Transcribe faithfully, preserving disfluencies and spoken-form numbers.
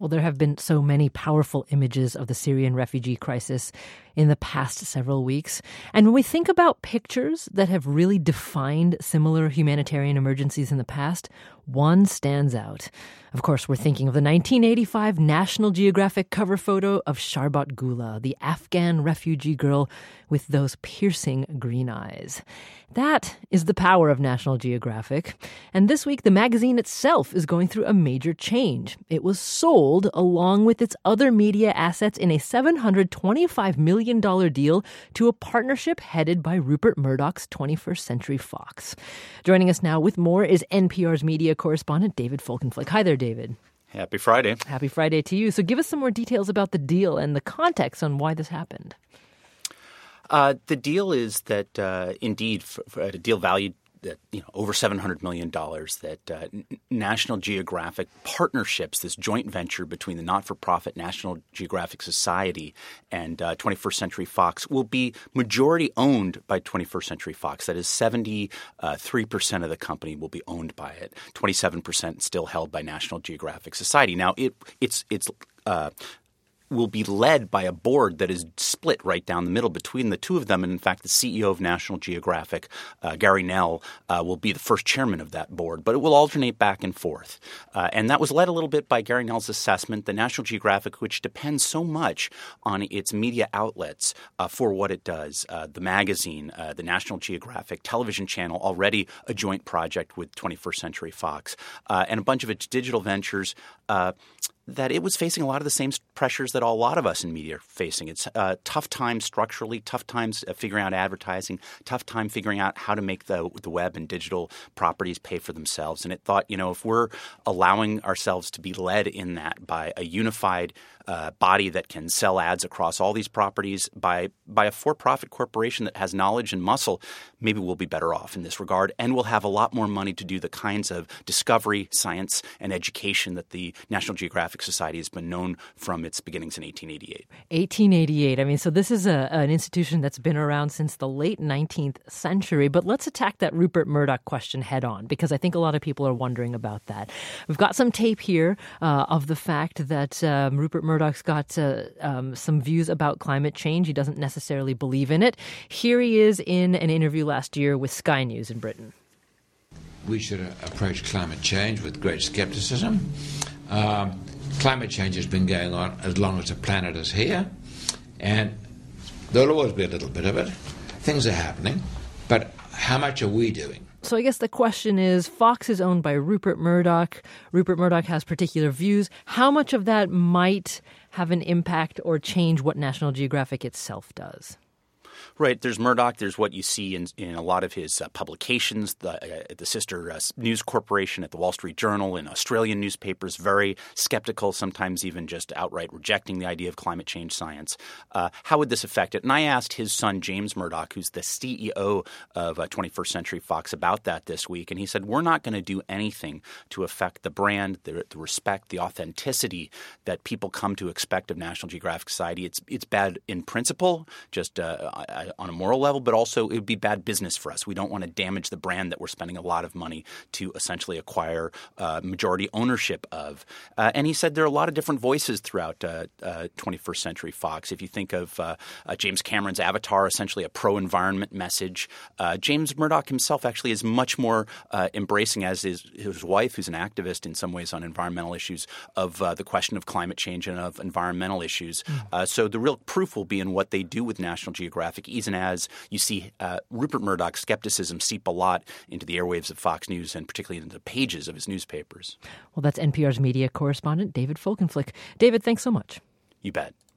Well, there have been so many powerful images of the Syrian refugee crisis in the past several weeks. And when we think about pictures that have really defined similar humanitarian emergencies in the past, one stands out. Of course, we're thinking of the nineteen eighty-five National Geographic cover photo of Sharbat Gula, the Afghan refugee girl with those piercing green eyes. That is the power of National Geographic. And this week, the magazine itself is going through a major change. It was sold along with its other media assets in a seven hundred twenty-five million dollars deal to a partnership headed by Rupert Murdoch's twenty-first Century Fox. Joining us now with more is N P R's media correspondent David Folkenflik. Hi there, David. Happy Friday. Happy Friday to you. So give us some more details about the deal and the context on why this happened. Uh, the deal is that uh, indeed, for, for a deal valued at you know, over seven hundred million dollars, that uh, National Geographic Partnerships, this joint venture between the not-for-profit National Geographic Society and uh, twenty-first Century Fox, will be majority owned by twenty-first Century Fox. That is, seventy-three percent of the company will be owned by it. twenty-seven percent still held by National Geographic Society. Now, it it's it's uh, will be led by a board that is split right down the middle between the two of them. And in fact, the C E O of National Geographic, uh, Gary Nell, uh, will be the first chairman of that board. But it will alternate back and forth. Uh, and that was led a little bit by Gary Nell's assessment. The National Geographic, which depends so much on its media outlets uh, for what it does, uh, the magazine, uh, the National Geographic television channel, already a joint project with twenty-first Century Fox, uh, and a bunch of its digital ventures, uh, that it was facing a lot of the same pressures that a lot of us in media are facing. It's uh, tough times structurally, tough times uh, figuring out advertising, tough time figuring out how to make the the web and digital properties pay for themselves. And it thought, you know, if we're allowing ourselves to be led in that by a unified uh, body that can sell ads across all these properties, by by a for-profit corporation that has knowledge and muscle, maybe we'll be better off in this regard. And we'll have a lot more money to do the kinds of discovery, science, and education that the National Geographic Society has been known from its beginnings in eighteen eighty-eight. eighteen eighty-eight. I mean, so this is a, an institution that's been around since the late nineteenth century. But let's attack that Rupert Murdoch question head on, because I think a lot of people are wondering about that. We've got some tape here uh, of the fact that um, Rupert Murdoch's got uh, um, some views about climate change. He doesn't necessarily believe in it. Here he is in an interview last year with Sky News in Britain. We should approach climate change with great skepticism. Um, Climate change has been going on as long as the planet is here, and there'll always be a little bit of it. Things are happening, but how much are we doing? So I guess the question is, Fox is owned by Rupert Murdoch. Rupert Murdoch has particular views. How much of that might have an impact or change what National Geographic itself does? Right. There's Murdoch. There's what you see in, in a lot of his uh, publications, the, uh, the sister uh, news corporation at the Wall Street Journal, in Australian newspapers, very skeptical, sometimes even just outright rejecting the idea of climate change science. Uh, how would this affect it? And I asked his son, James Murdoch, who's the C E O of uh, twenty-first Century Fox, about that this week. And he said, we're not going to do anything to affect the brand, the, the respect, the authenticity that people come to expect of National Geographic Society. It's, it's bad in principle, just uh, I, on a moral level, but also it would be bad business for us. We don't want to damage the brand that we're spending a lot of money to essentially acquire uh, majority ownership of. Uh, and he said there are a lot of different voices throughout uh, uh, twenty-first Century Fox. If you think of uh, uh, James Cameron's Avatar, essentially a pro-environment message, uh, James Murdoch himself actually is much more uh, embracing, as is his wife, who's an activist in some ways on environmental issues, of uh, the question of climate change and of environmental issues. Mm. Uh, so the real proof will be in what they do with National Geographic, even as you see uh, Rupert Murdoch's skepticism seep a lot into the airwaves of Fox News and particularly into the pages of his newspapers. Well, that's N P R's media correspondent David Folkenflik. David, thanks so much. You bet.